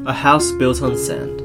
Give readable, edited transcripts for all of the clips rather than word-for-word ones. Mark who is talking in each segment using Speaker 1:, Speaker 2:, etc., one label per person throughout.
Speaker 1: A house built on sand.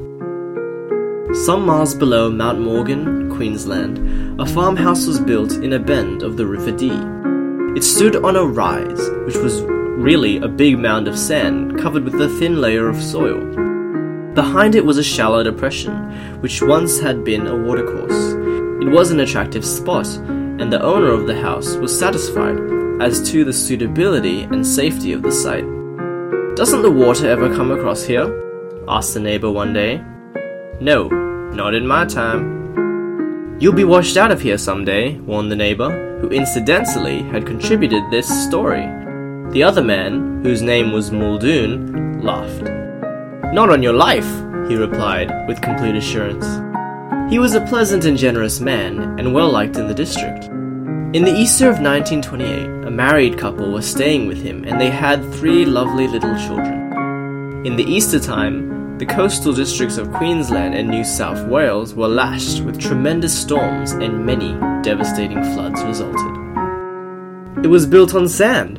Speaker 1: Some miles below Mount Morgan, Queensland, a farmhouse was built in a bend of the River Dee. It stood on a rise, which was really a big mound of sand covered with a thin layer of soil. Behind it was a shallow depression, which once had been a watercourse. It was an attractive spot, and the owner of the house was satisfied as to the suitability and safety of the site. "Doesn't the water ever come across here?" asked the neighbor one day. "No, not in my time." "You'll be washed out of here someday," warned the neighbor, who incidentally had contributed this story. The other man, whose name was Muldoon, laughed. "Not on your life," he replied with complete assurance. He was a pleasant and generous man, and well liked in the district. In the Easter of 1928, a married couple were staying with him, and they had 3 lovely little children. In the Easter time, the coastal districts of Queensland and New South Wales were lashed with tremendous storms, and many devastating floods resulted. It was built on sand.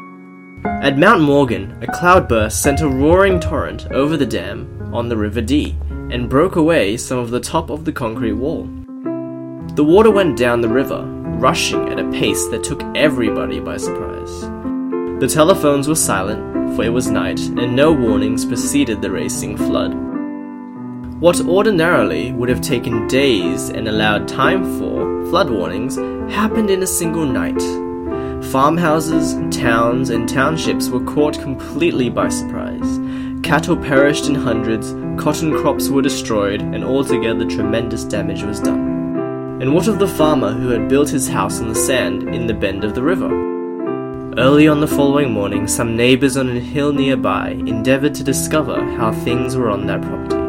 Speaker 1: At Mount Morgan, a cloudburst sent a roaring torrent over the dam on the River Dee and broke away some of the top of the concrete wall. The water went down the river, rushing at a pace that took everybody by surprise. The telephones were silent, for it was night, and no warnings preceded the racing flood. What ordinarily would have taken days and allowed time for flood warnings happened in a single night. Farmhouses, towns, and townships were caught completely by surprise. Cattle perished in hundreds, cotton crops were destroyed, and altogether tremendous damage was done. And what of the farmer who had built his house on the sand in the bend of the river? Early on the following morning, some neighbors on a hill nearby endeavored to discover how things were on that property.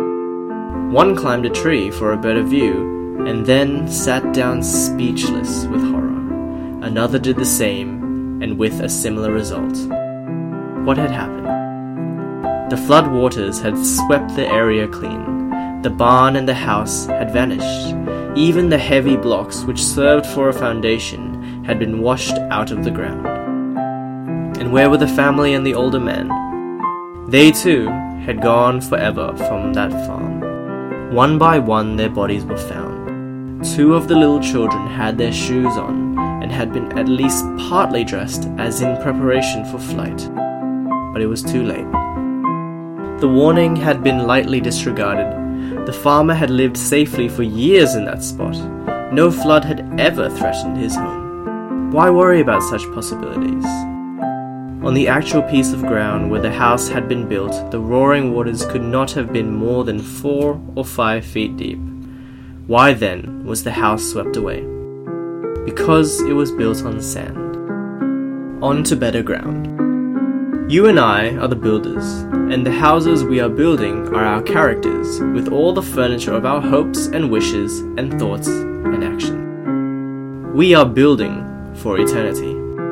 Speaker 1: One climbed a tree for a better view, and then sat down speechless with horror. Another did the same, and with a similar result. What had happened? The flood waters had swept the area clean. The barn and the house had vanished. Even the heavy blocks which served for a foundation had been washed out of the ground. And where were the family and the older men? They too had gone forever from that farm. One by one their bodies were found. 2 of the little children had their shoes on and had been at least partly dressed as in preparation for flight. But it was too late. The warning had been lightly disregarded. The farmer had lived safely for years in that spot. No flood had ever threatened his home. Why worry about such possibilities? On the actual piece of ground where the house had been built, the roaring waters could not have been more than 4 or 5 feet deep. Why then was the house swept away? Because it was built on sand. On to better ground. You and I are the builders, and the houses we are building are our characters, with all the furniture of our hopes and wishes and thoughts and action. We are building for eternity.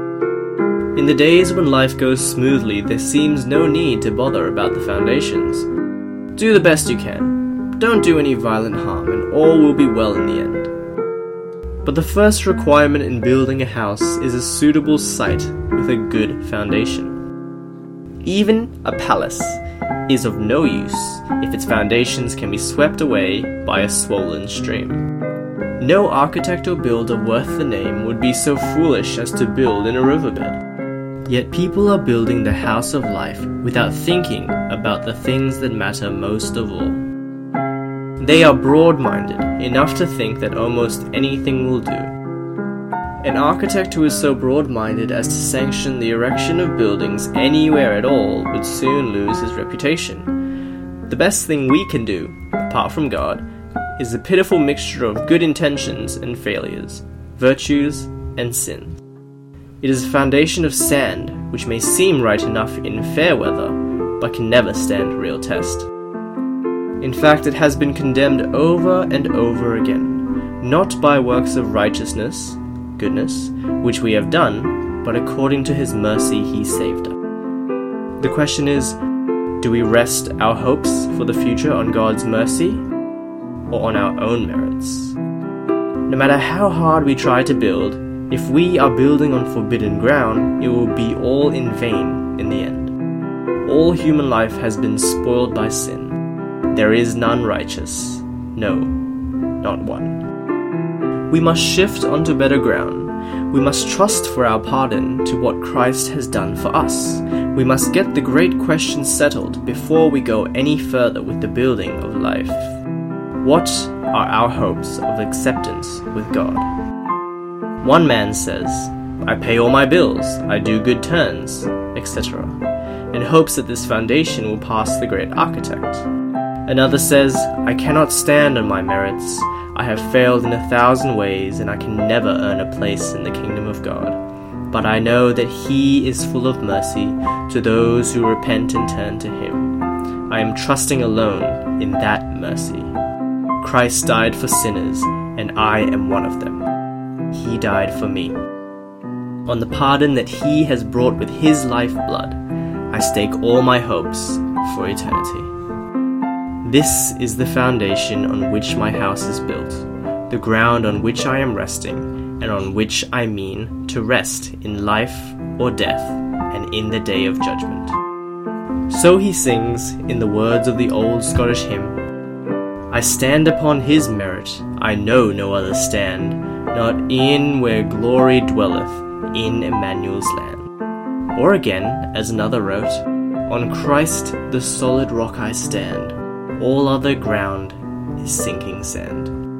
Speaker 1: In the days when life goes smoothly, there seems no need to bother about the foundations. Do the best you can. Don't do any violent harm, and all will be well in the end. But the first requirement in building a house is a suitable site with a good foundation. Even a palace is of no use if its foundations can be swept away by a swollen stream. No architect or builder worth the name would be so foolish as to build in a riverbed. Yet people are building the house of life without thinking about the things that matter most of all. They are broad-minded enough to think that almost anything will do. An architect who is so broad-minded as to sanction the erection of buildings anywhere at all would soon lose his reputation. The best thing we can do, apart from God, is a pitiful mixture of good intentions and failures, virtues and sins. It is a foundation of sand, which may seem right enough in fair weather, but can never stand real test. In fact, it has been condemned over and over again, not by works of righteousness, goodness, which we have done, but according to his mercy he saved us. The question is, do we rest our hopes for the future on God's mercy, or on our own merits? No matter how hard we try to build, if we are building on forbidden ground, it will be all in vain in the end. all human life has been spoiled by sin. There is none righteous. No, not one. We must shift onto better ground. We must trust for our pardon to what Christ has done for us. We must get the great question settled before we go any further with the building of life. What are our hopes of acceptance with God? One man says, I pay all my bills, I do good turns, etc., and hopes that this foundation will pass the great architect. Another says, I cannot stand on my merits, I have failed in 1,000 ways, and I can never earn a place in the kingdom of God. But I know that He is full of mercy to those who repent and turn to Him. I am trusting alone in that mercy. Christ died for sinners, and I am one of them. He died for me. On the pardon that He has brought with His lifeblood, I stake all my hopes for eternity. This is the foundation on which my house is built, the ground on which I am resting, and on which I mean to rest in life or death, and in the day of judgment. So he sings in the words of the old Scottish hymn, I stand upon His merit, I know no other stand, not e'en where glory dwelleth, in Emmanuel's land. Or again, as another wrote, on Christ the solid rock I stand, all other ground is sinking sand.